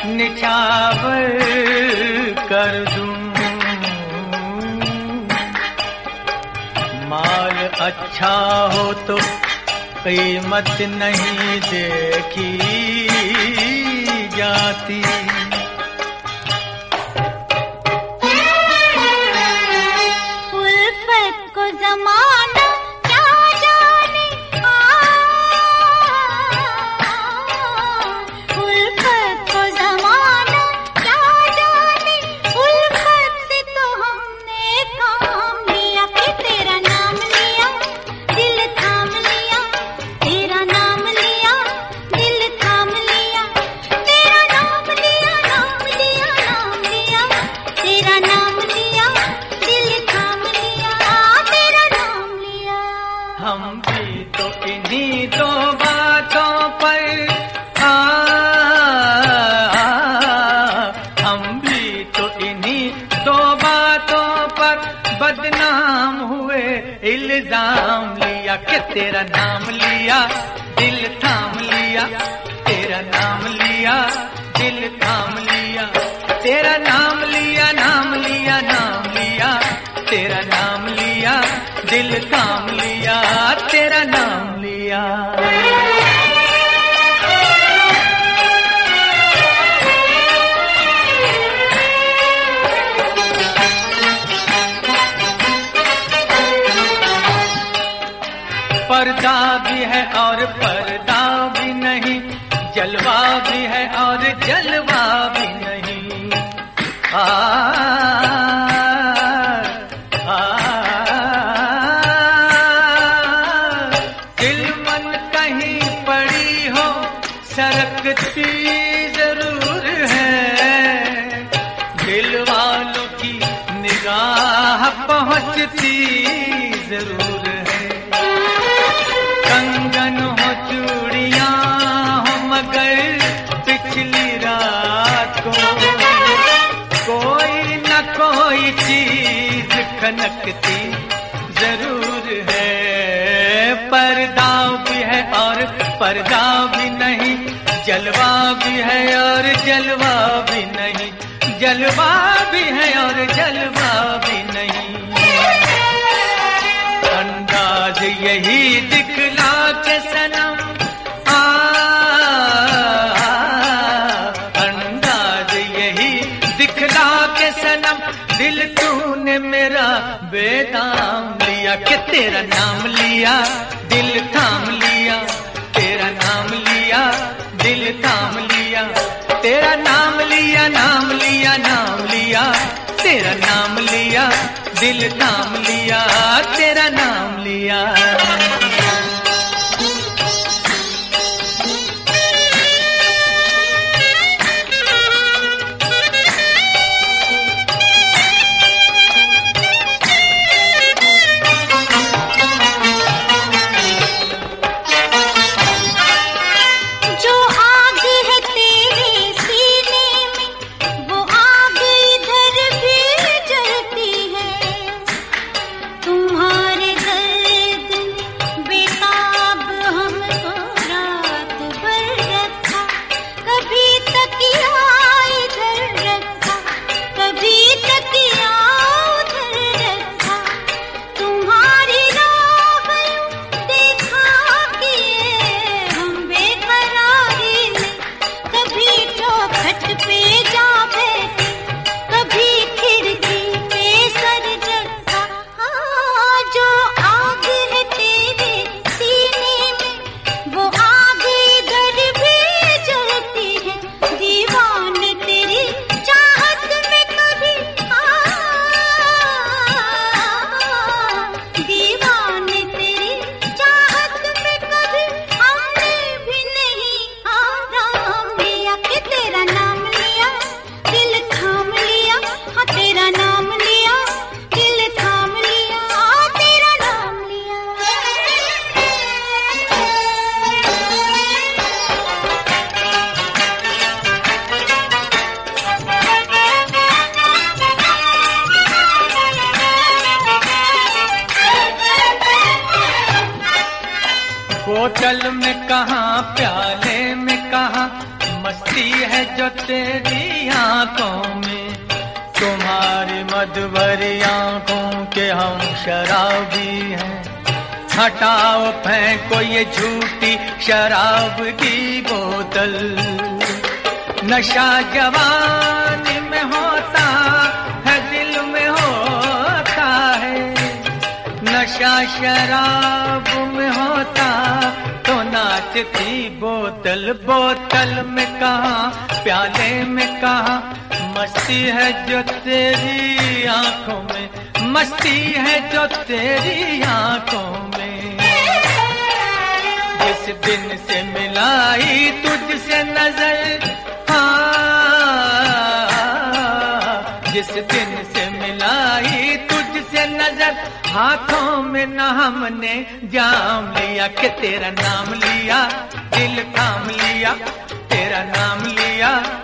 निछावर कर दूं। माल अच्छा हो तो कीमत नहीं देखी जाती। उल्फत को ज़माना क्या जाने, उल्फत को ज़माना क्या जाने, उल्फत से तो हमने काम लिया कि तेरा नाम लिया, दिल थाम लिया, तेरा नाम लिया, दिल थाम लिया, तेरा नाम लिया, नाम लिया, नाम लिया, तेरा नाम लिया, दिल थाम लिया, तेरा नाम लिया। हम भी तो इन्हीं दो बातों पर हम भी तो इन्हीं दो बातों पर बदनाम हुए। इल्जाम लिया कि तेरा नाम लिया, दिल थाम लिया, तेरा नाम लिया, दिल थाम लिया, तेरा नाम लिया, नाम लिया, नाम लिया, तेरा नाम लिया, दिल थाम लिया, तेरा नाम लिया। पर्दा भी है और पर्दा भी नहीं, जलवा भी है और जलवा भी नहीं। दिल मन कहीं पड़ी हो सरकती जरूर है, दिल वालों की निगाह पहुंचती जरूर है। कंगन हो चूड़ियां हो मगर पिछली रात को कोई न कोई चीज खनकती जरूर है। पर्दा भी है और पर्दा भी नहीं, जलवा भी है और जलवा भी नहीं, जलवा भी है और जलवा भी नहीं। अंदाज यही दिखला के सनम, अंदाज यही दिखला के सनम, दिल तूने मेरा बेदाम लिया कि तेरा नाम लिया, दिल थाम लिया, तेरा नाम लिया, दिल थाम लिया, तेरा नाम लिया, नाम लिया, नाम लिया, तेरा नाम लिया, दिल थाम लिया, तेरा नाम लिया। बोतल में कहाँ प्याले में कहाँ मस्ती है जो जो तेरी आंखों में, तुम्हारी मधुभरी आंखों के हम शराबी हैं। हटाओ फेंको ये झूठी शराब की बोतल। नशा जवानी में होता है, दिल में होता है। नशा शराब में होता तो नाचती बोतल। बोतल में कहाँ, प्याले में कहाँ, मस्ती है जो तेरी आंखों में, मस्ती है जो तेरी आंखों में। जिस दिन से मिलाई तुझसे नजर, हाँ, जिस दिन से मिलाई तुझसे नजर, हाथों में न हमने जाम लिया कि तेरा नाम लिया, दिल थाम लिया, तेरा नाम लिया।